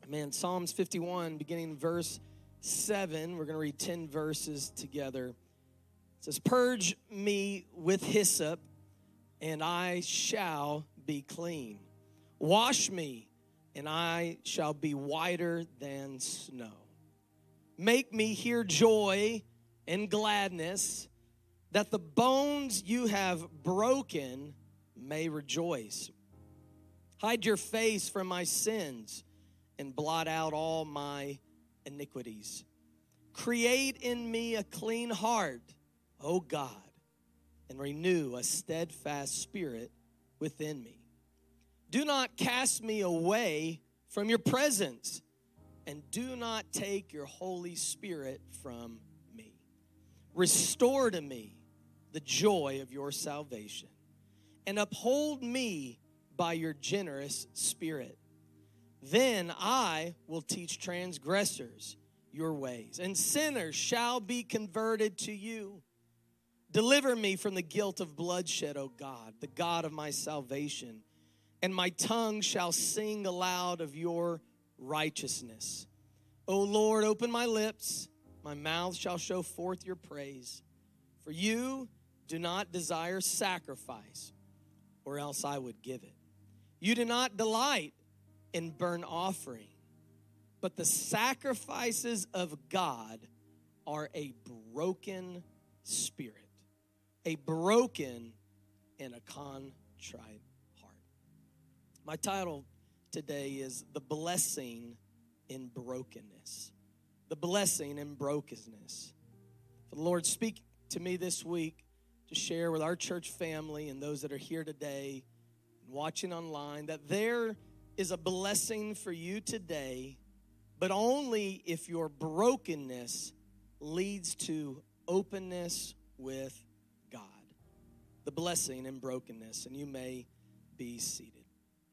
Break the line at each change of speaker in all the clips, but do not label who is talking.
Man, Psalms 51, beginning verse 7. We're going to read 10 verses together. It says, "Purge me with hyssop, and I shall be clean. Wash me, and I shall be whiter than snow. Make me hear joy and gladness, that the bones you have broken may rejoice. Hide your face from my sins and blot out all my iniquities. Create in me a clean heart, O God, and renew a steadfast spirit within me. Do not cast me away from your presence, and do not take your Holy Spirit from me. Restore to me the joy of your salvation, and uphold me by your generous spirit. Then I will teach transgressors your ways, and sinners shall be converted to you. Deliver me from the guilt of bloodshed, O God, the God of my salvation, and my tongue shall sing aloud of your righteousness. O Lord, open my lips, my mouth shall show forth your praise. For you do not desire sacrifice, or else I would give it. You do not delight in burnt offering, but the sacrifices of God are a broken spirit, a broken and a contrite heart." My title today is The Blessing in Brokenness. The blessing in brokenness. For the Lord, speak to me this week to share with our church family and those that are here today and watching online that there is a blessing for you today, but only if your brokenness leads to openness with God. The blessing in brokenness, and you may be seated.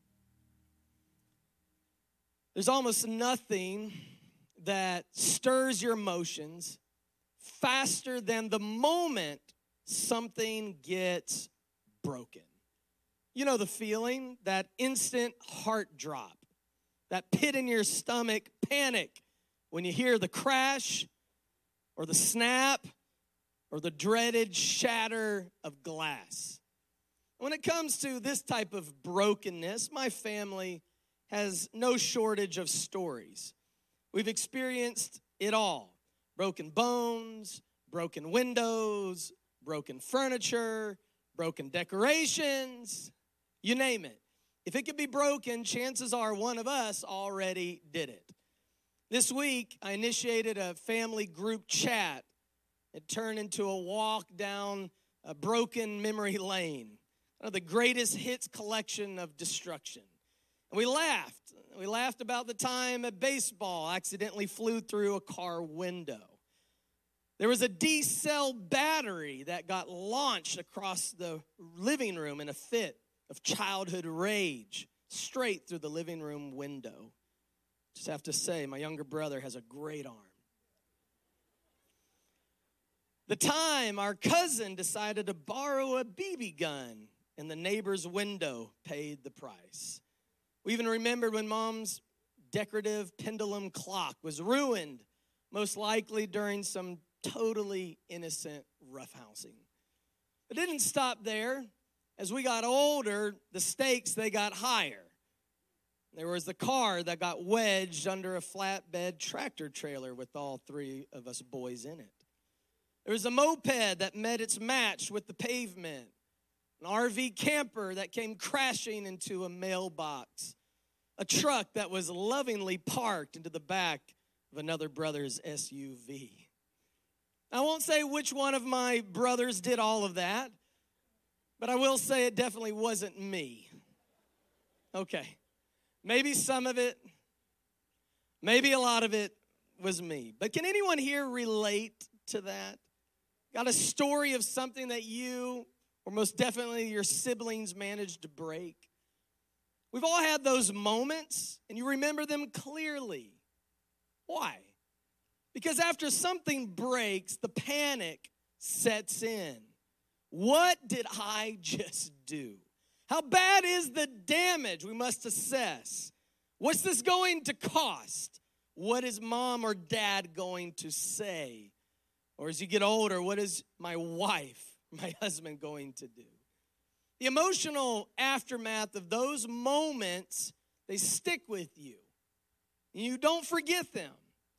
There's almost nothing that stirs your emotions faster than the moment something gets broken. You know the feeling, that instant heart drop, that pit in your stomach panic when you hear the crash or the snap or the dreaded shatter of glass. When it comes to this type of brokenness, my family has no shortage of stories. We've experienced it all. Broken bones, broken windows, broken furniture, broken decorations, you name it. If it could be broken, chances are one of us already did it. This week, I initiated a family group chat. It turned into a walk down a broken memory lane, one of the greatest hits collection of destruction. And we laughed. We laughed about the time a baseball accidentally flew through a car window. There was a D-cell battery that got launched across the living room in a fit of childhood rage straight through the living room window. Just have to say, my younger brother has a great arm. The time our cousin decided to borrow a BB gun and the neighbor's window paid the price. We even remembered when Mom's decorative pendulum clock was ruined, most likely during some totally innocent roughhousing. It didn't stop there. As we got older, the stakes, they got higher. There was the car that got wedged under a flatbed tractor trailer with all three of us boys in it. There was a moped that met its match with the pavement. An RV camper that came crashing into a mailbox. A truck that was lovingly parked into the back of another brother's SUV. I won't say which one of my brothers did all of that, but I will say it definitely wasn't me. Okay. Maybe some of it, maybe a lot of it was me. But can anyone here relate to that? Got a story of something that you, or most definitely your siblings, managed to break? We've all had those moments, and you remember them clearly. Why? Because after something breaks, the panic sets in. What did I just do? How bad is the damage? We must assess. What's this going to cost? What is mom or dad going to say? Or as you get older, what is my wife, my husband going to do? The emotional aftermath of those moments, they stick with you. You don't forget them.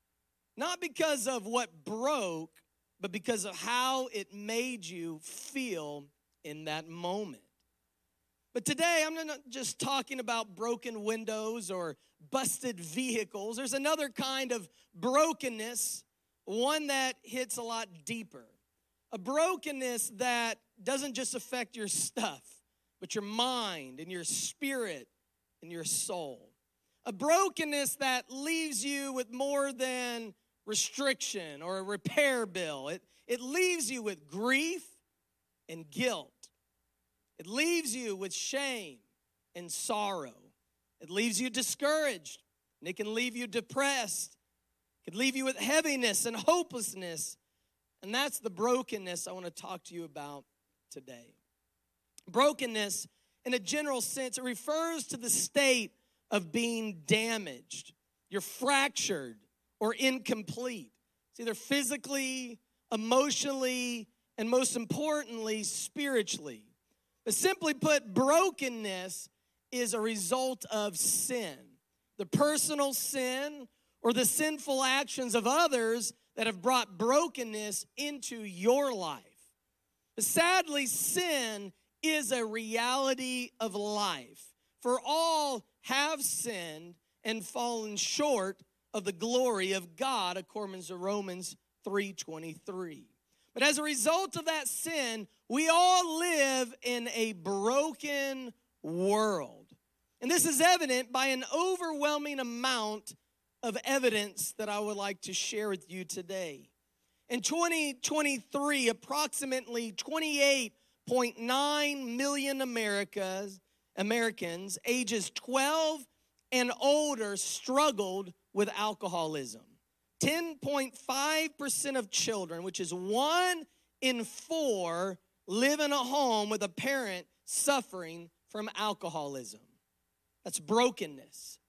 Not because of what broke, but because of how it made you feel in that moment. But today, I'm not just talking about broken windows or busted vehicles. There's another kind of brokenness, one that hits a lot deeper. A brokenness that doesn't just affect your stuff, but your mind and your spirit and your soul. A brokenness that leaves you with more than restriction or a repair bill. It leaves you with grief and guilt. It leaves you with shame and sorrow. It leaves you discouraged, and it can leave you depressed. It can leave you with heaviness and hopelessness. And that's the brokenness I want to talk to you about today. Brokenness, in a general sense, it refers to the state of being damaged. You're fractured or incomplete. It's either physically, emotionally, and most importantly, spiritually. But simply put, brokenness is a result of sin. The personal sin or the sinful actions of others that have brought brokenness into your life. But sadly, sin is a reality of life. For all have sinned and fallen short of the glory of God, according to Romans 3:23. But as a result of that sin, we all live in a broken world. And this is evident by an overwhelming amount of evidence that I would like to share with you today. In 2023, approximately 28.9 million Americans ages 12 and older struggled with alcoholism. 10.5% of children, which is 1 in 4, live in a home with a parent suffering from alcoholism. That's brokenness.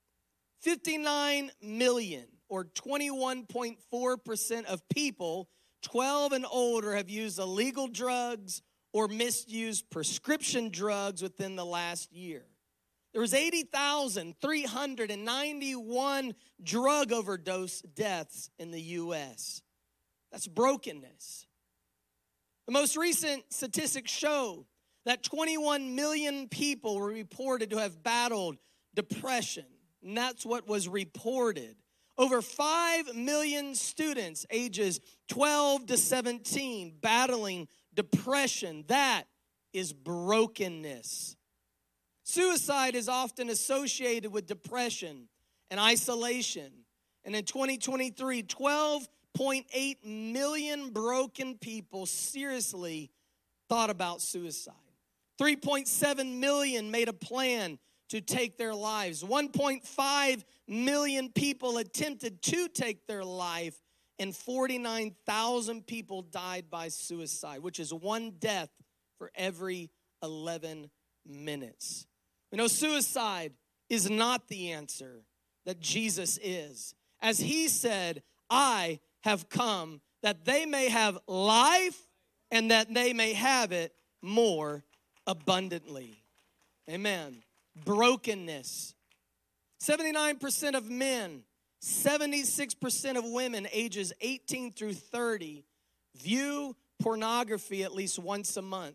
59 million, or 21.4% of people 12 and older have used illegal drugs or misused prescription drugs within the last year. There was 80,391 drug overdose deaths in the U.S. That's brokenness. The most recent statistics show that 21 million people were reported to have battled depression, and that's what was reported. Over 5 million students ages 12 to 17 battling depression. That is brokenness. Suicide is often associated with depression and isolation. And in 2023, 12.8 million broken people seriously thought about suicide. 3.7 million made a plan to take their lives. 1.5 million people attempted to take their life, and 49,000 people died by suicide, which is 1 death for every 11 minutes. You know, suicide is not the answer, that Jesus is. As he said, I have come that they may have life and that they may have it more abundantly. Amen. Brokenness. 79% of men, 76% of women ages 18 through 30 view pornography at least once a month.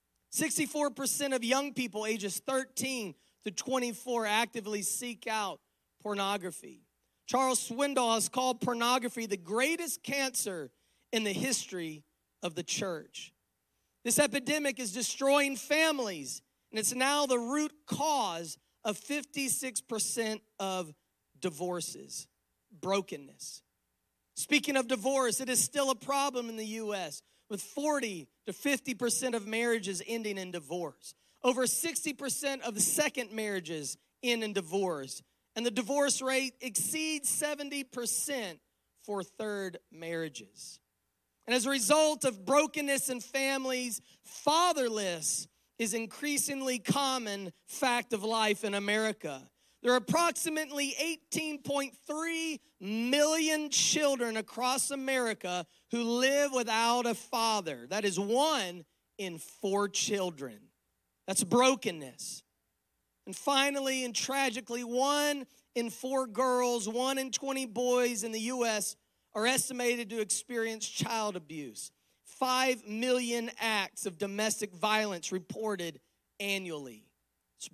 64% of young people ages 13 to 24 actively seek out pornography. Charles Swindoll has called pornography the greatest cancer in the history of the church. This epidemic is destroying families, and it's now the root cause of 56% of divorces. Brokenness. Speaking of divorce, it is still a problem in the U.S., with 40 to 50% of marriages ending in divorce. Over 60% of the second marriages end in divorce. And the divorce rate exceeds 70% for third marriages. And as a result of brokenness in families, fatherless is increasingly common fact of life in America. There are approximately 18.3 million children across America who live without a father. That is 1 in 4 children. That's brokenness. And finally and tragically, 1 in 4 girls, 1 in 20 boys in the U.S. are estimated to experience child abuse. 5 million acts of domestic violence reported annually. It's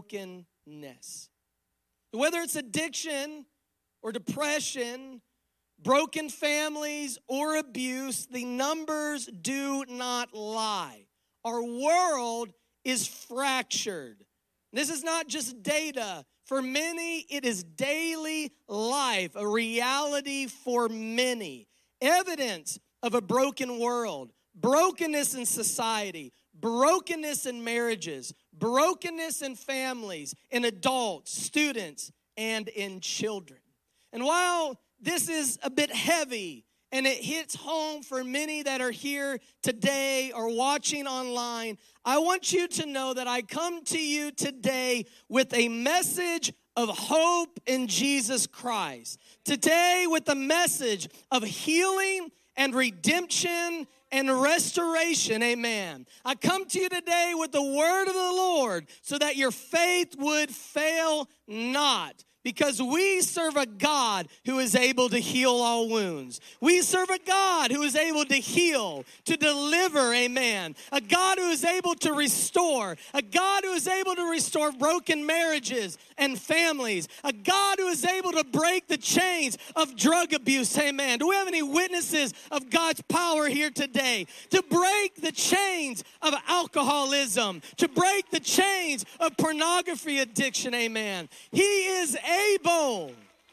brokenness. Whether it's addiction or depression, broken families or abuse, the numbers do not lie. Our world is fractured. This is not just data. For many, it is daily life, a reality for many. Evidence of a broken world, brokenness in society, brokenness in marriages, brokenness in families, in adults, students, and in children. And while this is a bit heavy and it hits home for many that are here today or watching online, I want you to know that I come to you today with a message of hope in Jesus Christ. Today with a message of healing and redemption and restoration, amen. I come to you today with the word of the Lord so that your faith would fail not. Because we serve a God who is able to heal all wounds. We serve a God who is able to heal, to deliver, amen. A God who is able to restore. A God who is able to restore broken marriages and families. A God who is able to break the chains of drug abuse, amen. Do we have any witnesses of God's power here today? To break the chains of alcoholism. To break the chains of pornography addiction, amen. He is able,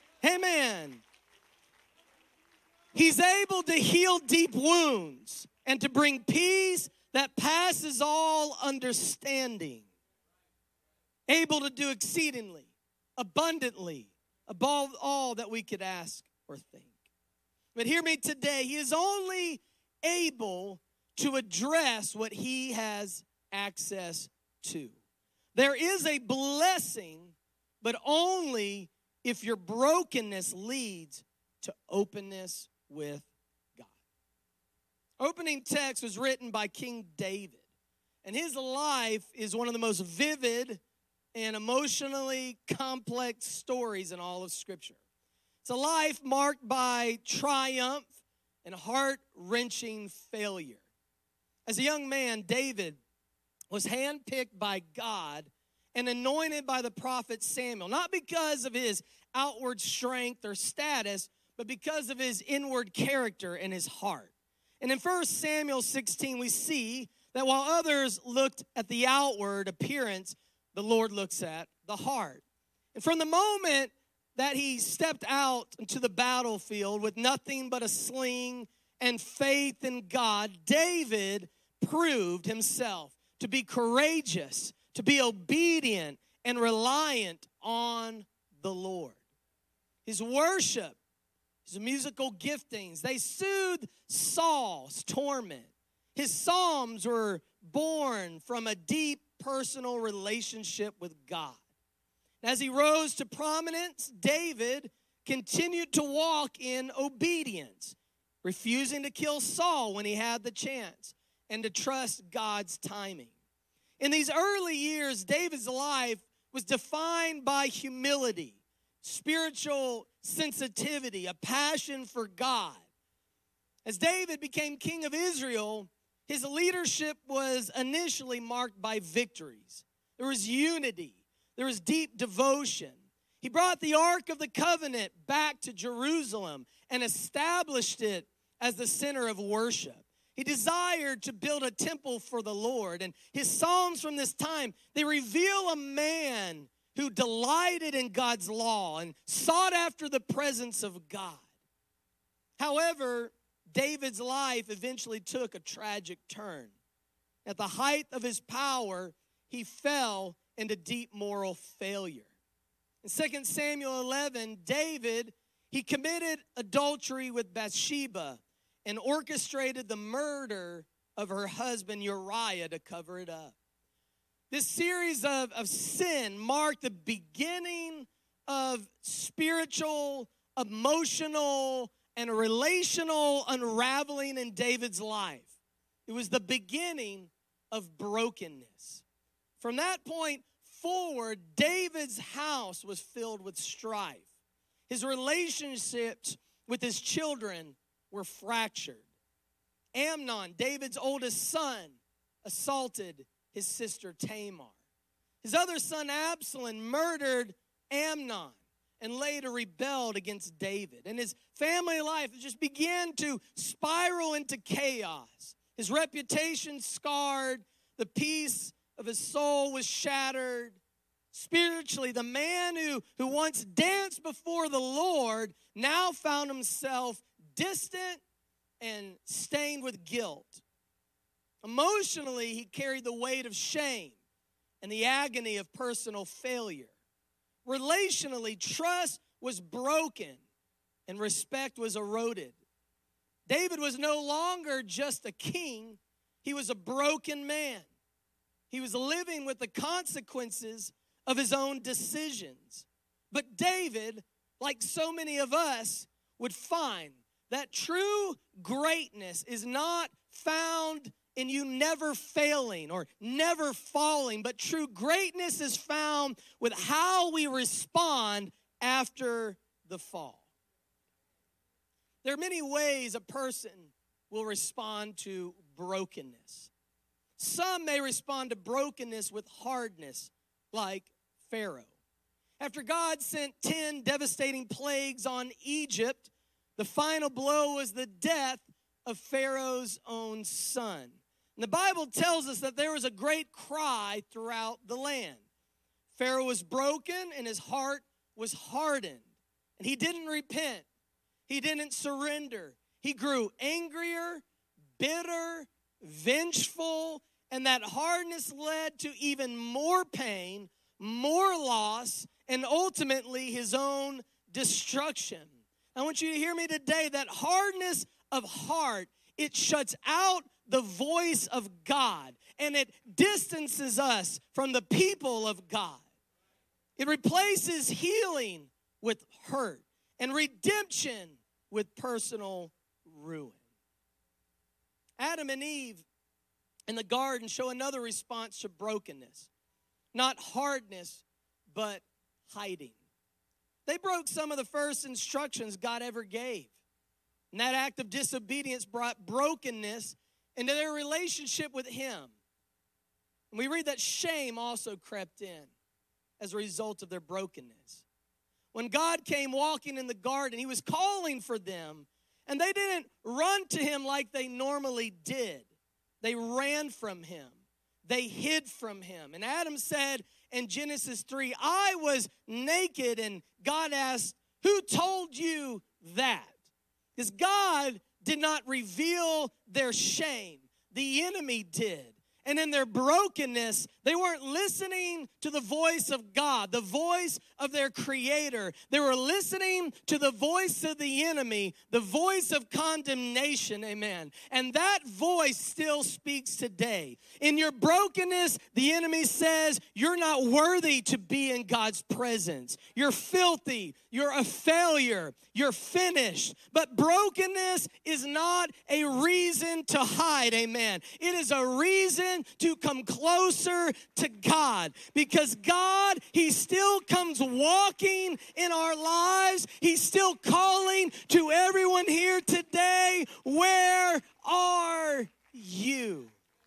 amen. He's able to heal deep wounds and to bring peace that passes all understanding. Able to do exceedingly, abundantly, above all that we could ask or think. But hear me today, he is only able to address what he has access to. There is a blessing, but only if your brokenness leads to openness with God. Opening text was written by King David, and his life is one of the most vivid and emotionally complex stories in all of Scripture. It's a life marked by triumph and heart-wrenching failure. As a young man, David was handpicked by God and anointed by the prophet Samuel, not because of his outward strength or status, but because of his inward character and his heart. And in 1 Samuel 16, we see that while others looked at the outward appearance, the Lord looks at the heart. And from the moment that he stepped out into the battlefield with nothing but a sling and faith in God, David proved himself to be courageous, to be obedient and reliant on the Lord. His worship, his musical giftings, they soothed Saul's torment. His psalms were born from a deep personal relationship with God. As he rose to prominence, David continued to walk in obedience, refusing to kill Saul when he had the chance, and to trust God's timing. In these early years, David's life was defined by humility, spiritual sensitivity, a passion for God. As David became king of Israel, his leadership was initially marked by victories. There was unity. There was deep devotion. He brought the Ark of the Covenant back to Jerusalem and established it as the center of worship. He desired to build a temple for the Lord. And his Psalms from this time, they reveal a man who delighted in God's law and sought after the presence of God. However, David's life eventually took a tragic turn. At the height of his power, he fell into deep moral failure. In 2 Samuel 11, David, he committed adultery with Bathsheba and orchestrated the murder of her husband Uriah to cover it up. This series of sin marked the beginning of spiritual, emotional, and relational unraveling in David's life. It was the beginning of brokenness. From that point forward, David's house was filled with strife. His relationships with his children were fractured. Amnon, David's oldest son, assaulted his sister Tamar. His other son Absalom murdered Amnon and later rebelled against David. And his family life just began to spiral into chaos. His reputation scarred, the peace of his soul was shattered. Spiritually, the man who once danced before the Lord now found himself distant and stained with guilt. Emotionally, he carried the weight of shame and the agony of personal failure. Relationally, trust was broken and respect was eroded. David was no longer just a king, he was a broken man. He was living with the consequences of his own decisions. But David, like so many of us, would find that true greatness is not found in you never failing or never falling, but true greatness is found with how we respond after the fall. There are many ways a person will respond to brokenness. Some may respond to brokenness with hardness, like Pharaoh. After God sent 10 devastating plagues on Egypt, the final blow was the death of Pharaoh's own son. And the Bible tells us that there was a great cry throughout the land. Pharaoh was broken and his heart was hardened. And he didn't repent. He didn't surrender. He grew angrier, bitter, vengeful, and that hardness led to even more pain, more loss, and ultimately his own destruction. I want you to hear me today. That hardness of heart, it shuts out the voice of God, and it distances us from the people of God. It replaces healing with hurt and redemption with personal ruin. Adam and Eve in the garden show another response to brokenness. Not hardness, but hiding. They broke some of the first instructions God ever gave. And that act of disobedience brought brokenness into their relationship with him. And we read that shame also crept in as a result of their brokenness. When God came walking in the garden, he was calling for them, and they didn't run to him like they normally did. They ran from him. They hid from him. And Adam said in Genesis 3, I was naked, and God asked, who told you that? Because God did not reveal their shame. The enemy did. And in their brokenness, they weren't listening to the voice of God, the voice of their Creator. They were listening to the voice of the enemy, the voice of condemnation, amen. And that voice still speaks today. In your brokenness, the enemy says, you're not worthy to be in God's presence. You're filthy. You're a failure. You're finished. But brokenness is not a reason to hide, amen. It is a reason to come closer to God, because God, he still comes walking in our lives. He's still calling to everyone here today, where are you?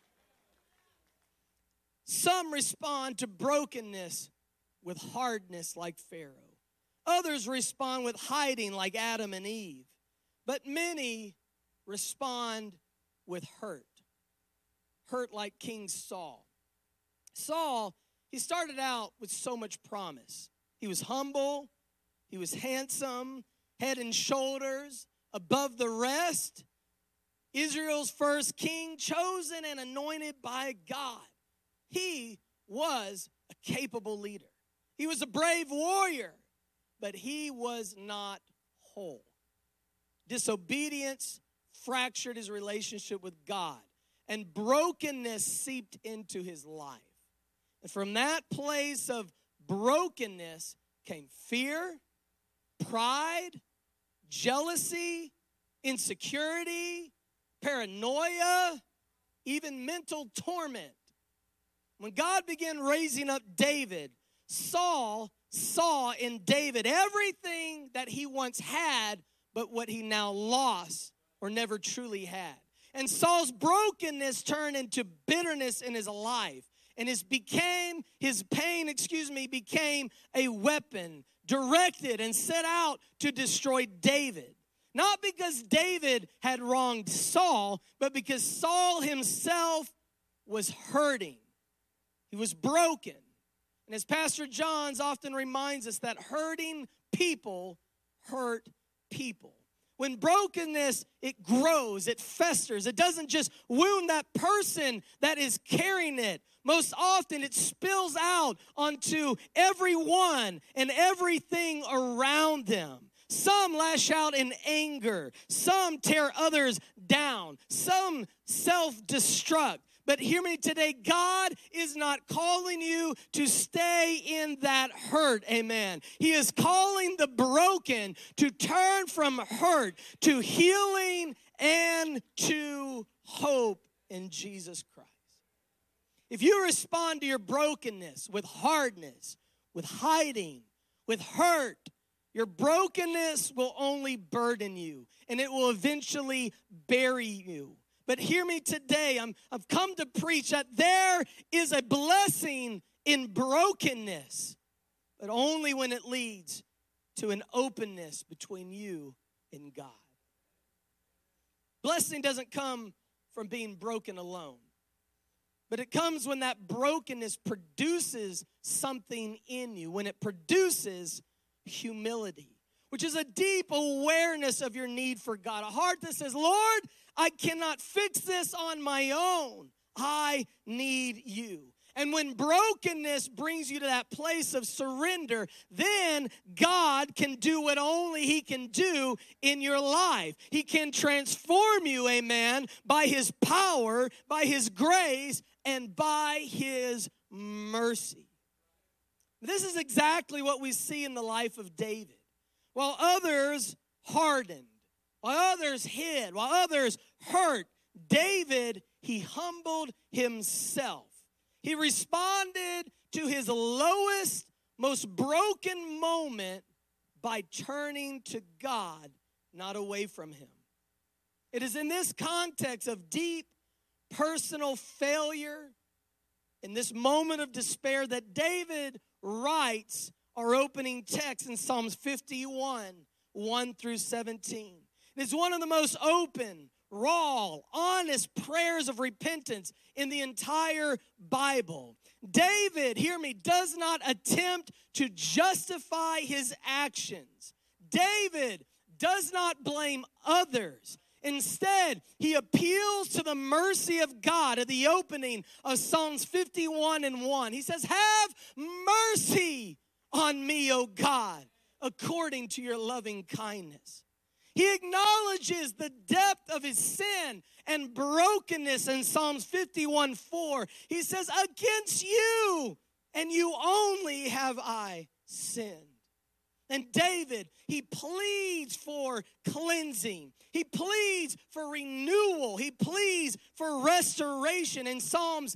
Some respond to brokenness with hardness like Pharaoh. Others respond with hiding like Adam and Eve. But many respond with hurt. Hurt like King Saul. Saul, he started out with so much promise. He was humble. He was handsome, head and shoulders above the rest. Israel's first king, chosen and anointed by God. He was a capable leader. He was a brave warrior, but he was not whole. Disobedience fractured his relationship with God, and brokenness seeped into his life. And from that place of brokenness came fear, pride, jealousy, insecurity, paranoia, even mental torment. When God began raising up David, Saul saw in David everything that he once had, but what he now lost or never truly had. And Saul's brokenness turned into bitterness in his life. And his pain became a weapon directed and set out to destroy David. Not because David had wronged Saul, but because Saul himself was hurting. He was broken. And as Pastor Johns often reminds us, that hurting people hurt people. When brokenness, it grows, it festers. It doesn't just wound that person that is carrying it. Most often it spills out onto everyone and everything around them. Some lash out in anger. Some tear others down. Some self-destruct. But hear me today, God is not calling you to stay in that hurt, amen. He is calling the broken to turn from hurt to healing and to hope in Jesus Christ. If you respond to your brokenness with hardness, with hiding, with hurt, your brokenness will only burden you, and it will eventually bury you. But hear me today, I've come to preach that there is a blessing in brokenness, but only when it leads to an openness between you and God. Blessing doesn't come from being broken alone, but it comes when that brokenness produces something in you, when it produces humility, which is a deep awareness of your need for God, a heart that says, Lord, I cannot fix this on my own. I need you. And when brokenness brings you to that place of surrender, then God can do what only He can do in your life. He can transform you, amen, by His power, by His grace, and by His mercy. This is exactly what we see in the life of David. While others hardened, while others hid, while others hurt, David, he humbled himself. He responded to his lowest, most broken moment by turning to God, not away from Him. It is in this context of deep personal failure, in this moment of despair, that David writes our opening text in Psalms 51, 1 through 17. It's one of the most open, raw, honest prayers of repentance in the entire Bible. David, hear me, does not attempt to justify his actions. David does not blame others. Instead, he appeals to the mercy of God at the opening of Psalms 51 and 1. He says, have mercy on me, O God, according to your loving kindness. He acknowledges the depth of his sin and brokenness in Psalms 51:4. He says, against you and you only have I sinned. And David, he pleads for cleansing. He pleads for renewal. He pleads for restoration. And Psalms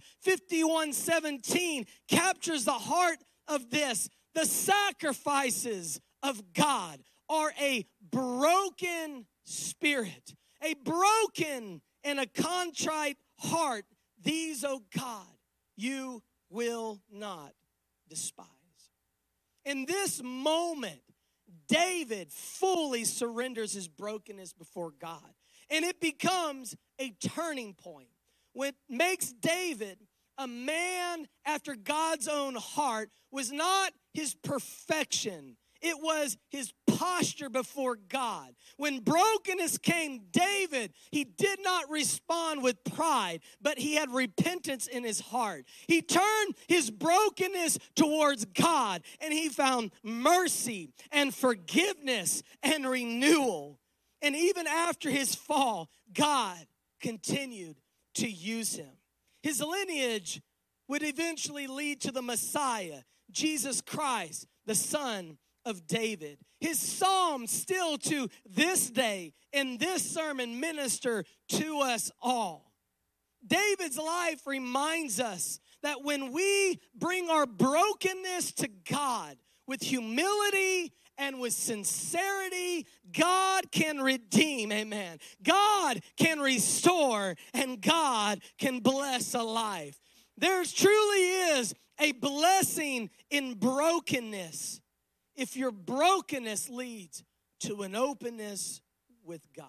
51:17 captures the heart of this. The sacrifices of God are a broken spirit, a broken and a contrite heart. These, O God, you will not despise. In this moment, David fully surrenders his brokenness before God. And it becomes a turning point. What makes David a man after God's own heart was not his perfection. It was his posture before God. When brokenness came, David, he did not respond with pride, but he had repentance in his heart. He turned his brokenness towards God, and he found mercy and forgiveness and renewal. And even after his fall, God continued to use him. His lineage would eventually lead to the Messiah, Jesus Christ, the Son of David. His Psalms still to this day in this sermon minister to us all. David's life reminds us that when we bring our brokenness to God with humility and with sincerity, God can redeem, amen. God can restore, and God can bless a life. There truly is a blessing in brokenness if your brokenness leads to an openness with God.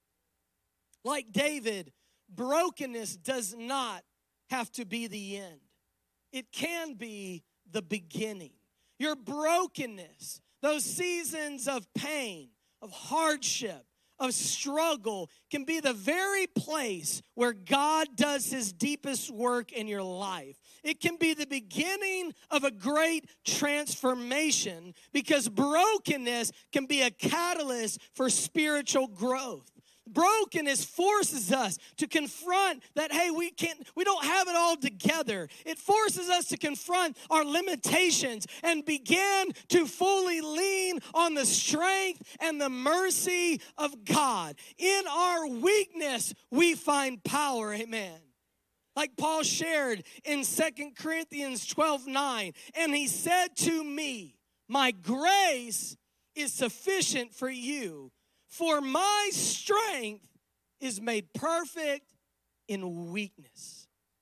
Like David, brokenness does not have to be the end. It can be the beginning. Your brokenness, those seasons of pain, of hardship, of struggle, can be the very place where God does his deepest work in your life. It can be the beginning of a great transformation because brokenness can be a catalyst for spiritual growth. Brokenness forces us to confront that, hey, we don't have it all together. It forces us to confront our limitations and begin to fully lean on the strength and the mercy of God. In our weakness, we find power, amen. Like Paul shared in 2 Corinthians 12:9, and he said to me, my grace is sufficient for you, for my strength is made perfect in weakness.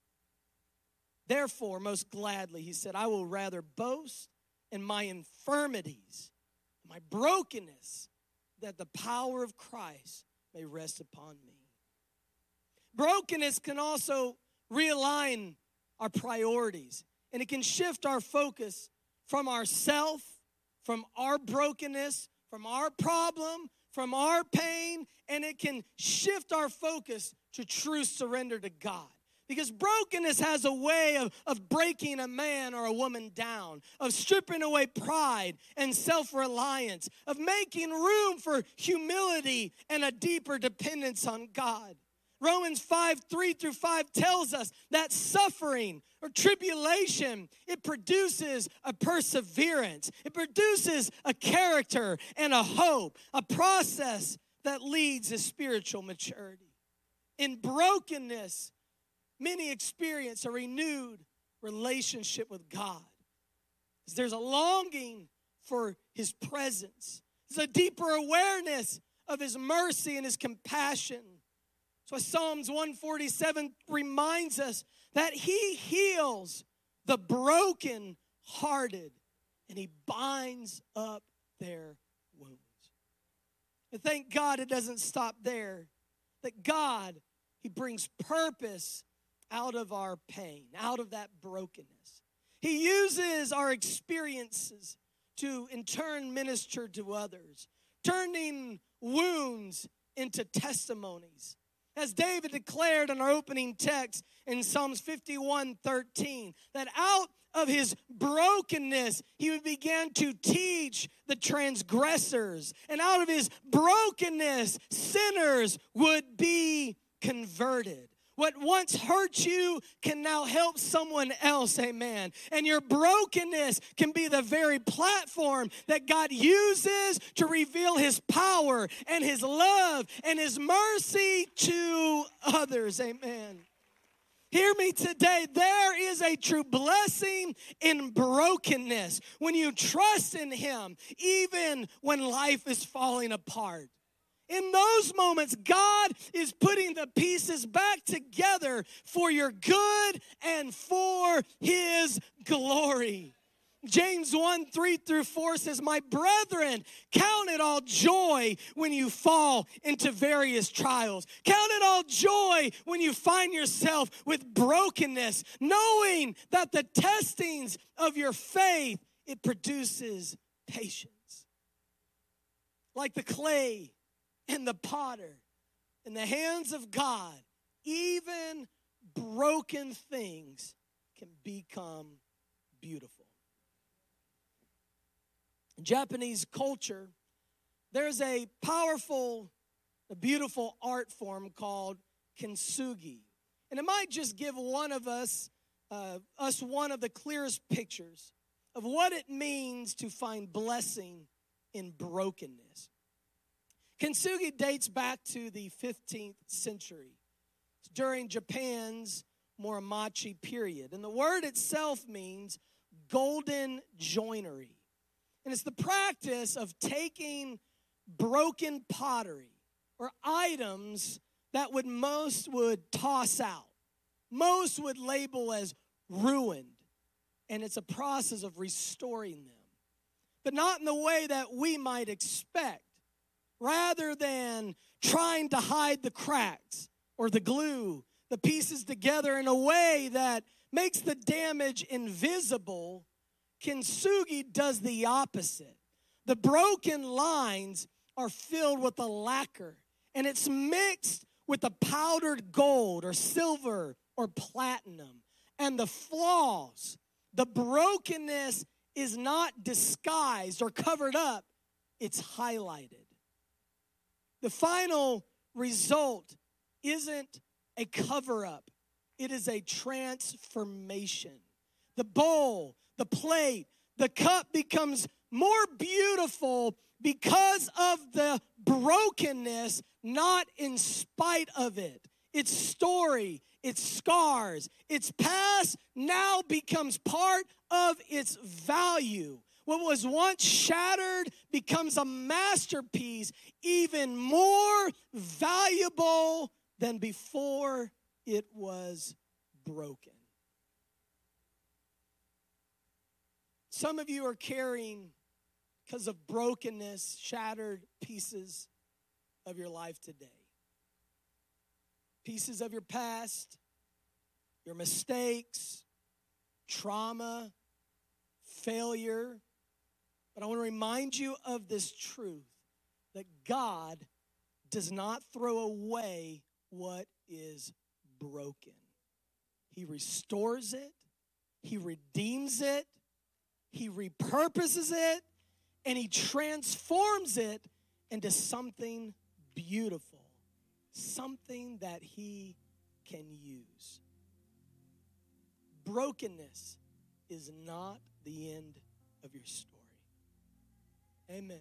Therefore, most gladly, he said, I will rather boast in my infirmities, my brokenness, that the power of Christ may rest upon me. Brokenness can also realign our priorities, and it can shift our focus from ourself, from our brokenness, from our problem, from our pain, and it can shift our focus to true surrender to God. Because brokenness has a way of breaking a man or a woman down, of stripping away pride and self-reliance, of making room for humility and a deeper dependence on God. Romans 5:3-5 tells us that suffering or tribulation, it produces a perseverance. It produces a character and a hope, a process that leads to spiritual maturity. In brokenness, many experience a renewed relationship with God. There's a longing for his presence. There's a deeper awareness of his mercy and his compassion. So Psalms 147 reminds us that he heals the brokenhearted and he binds up their wounds. And thank God it doesn't stop there. That God, he brings purpose out of our pain, out of that brokenness. He uses our experiences to in turn minister to others, turning wounds into testimonies. As David declared in our opening text in Psalms 51:13, that out of his brokenness, he would begin to teach the transgressors. And out of his brokenness, sinners would be converted. What once hurt you can now help someone else, amen. And your brokenness can be the very platform that God uses to reveal his power and his love and his mercy to others, amen. Hear me today, there is a true blessing in brokenness when you trust in him, even when life is falling apart. In those moments, God is putting the pieces back together for your good and for his glory. James 1:3-4 says, my brethren, count it all joy when you fall into various trials. Count it all joy when you find yourself with brokenness, knowing that the testings of your faith, it produces patience. Like the clay and the potter in the hands of God, even broken things can become beautiful. In Japanese culture, there's a powerful, a beautiful art form called kintsugi. And it might just give one of us us one of the clearest pictures of what it means to find blessing in brokenness. Kintsugi dates back to the 15th century, during Japan's Muromachi period. And the word itself means golden joinery. And it's the practice of taking broken pottery or items that most would toss out. Most would label as ruined. And it's a process of restoring them. But not in the way that we might expect. Rather than trying to hide the cracks or the glue, the pieces together in a way that makes the damage invisible, Kintsugi does the opposite. The broken lines are filled with a lacquer, and it's mixed with the powdered gold or silver or platinum. And the flaws, the brokenness is not disguised or covered up, it's highlighted. The final result isn't a cover-up. It is a transformation. The bowl, the plate, the cup becomes more beautiful because of the brokenness, not in spite of it. Its story, its scars, its past now becomes part of its value. What was once shattered becomes a masterpiece, even more valuable than before it was broken. Some of you are carrying, because of brokenness, shattered pieces of your life today. Pieces of your past, your mistakes, trauma, failure. But I want to remind you of this truth, that God does not throw away what is broken. He restores it, He redeems it, He repurposes it, and He transforms it into something beautiful, something that He can use. Brokenness is not the end of your story. Amen.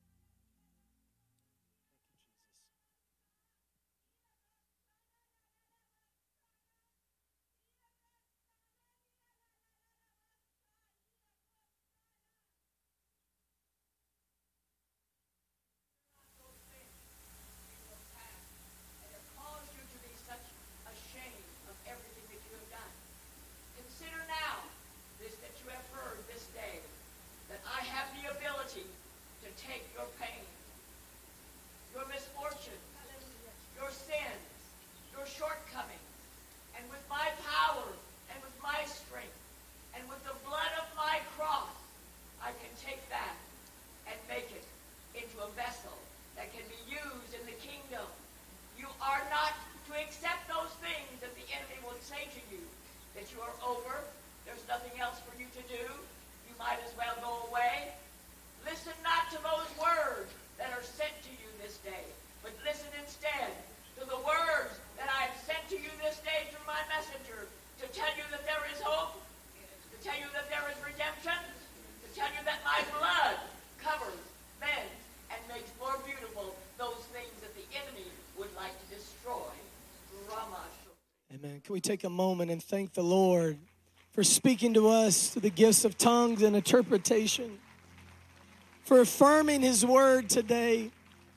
Can we take a moment and thank the Lord for speaking to us through the gifts of tongues and interpretation, for affirming His word today.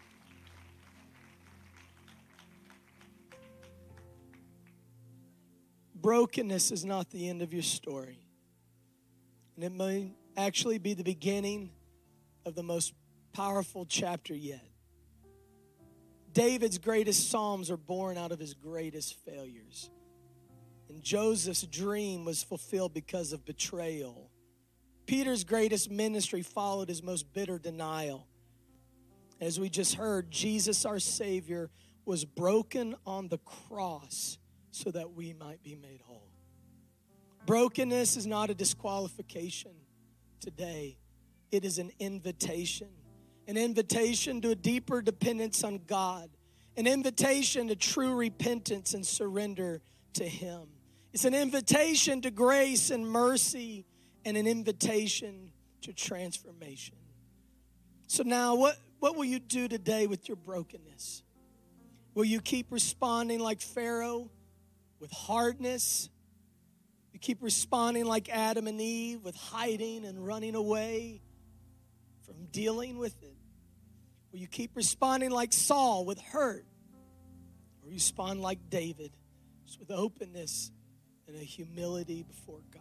Brokenness is not the end of your story. And it may actually be the beginning of the most powerful chapter yet. David's greatest psalms are born out of his greatest failures. And Joseph's dream was fulfilled because of betrayal. Peter's greatest ministry followed his most bitter denial. As we just heard, Jesus, our Savior, was broken on the cross so that we might be made whole. Brokenness is not a disqualification today. It is an invitation to a deeper dependence on God, an invitation to true repentance and surrender to Him. It's an invitation to grace and mercy and an invitation to transformation. So now what will you do today with your brokenness? Will you keep responding like Pharaoh with hardness? You keep responding like Adam and Eve with hiding and running away from dealing with it? Will you keep responding like Saul with hurt? Or you respond like David, just with openness and a humility before God?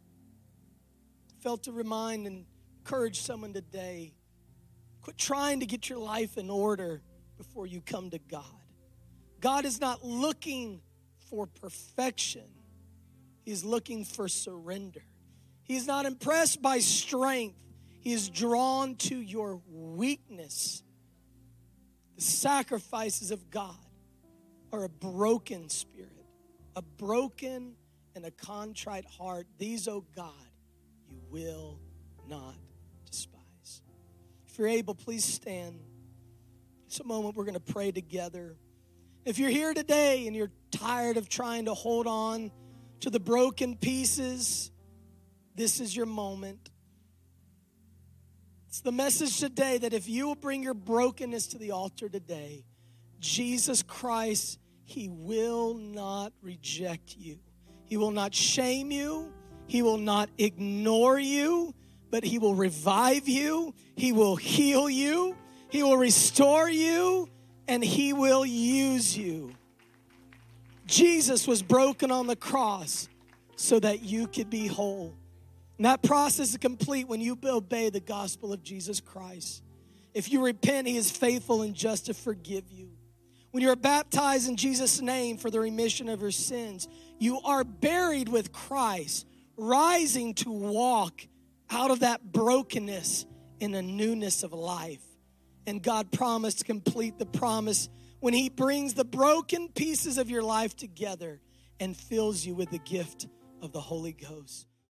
I felt to remind and encourage someone today, quit trying to get your life in order before you come to God. God is not looking for perfection. He's looking for surrender. He's not impressed by strength. He is drawn to your weakness. The sacrifices of God are a broken spirit, a broken and a contrite heart. These, oh God, you will not despise. If you're able, please stand. It's a moment we're going to pray together. If you're here today and you're tired of trying to hold on to the broken pieces, this is your moment. It's the message today that if you will bring your brokenness to the altar today, Jesus Christ, he will not reject you. He will not shame you. He will not ignore you, but he will revive you. He will heal you. He will restore you, and he will use you. Jesus was broken on the cross so that you could be whole. And that process is complete when you obey the gospel of Jesus Christ. If you repent, he is faithful and just to forgive you. When you're baptized in Jesus' name for the remission of your sins, you are buried with Christ, rising to walk out of that brokenness in a newness of life. And God promised to complete the promise when he brings the broken pieces of your life together and fills you with the gift of the Holy Ghost.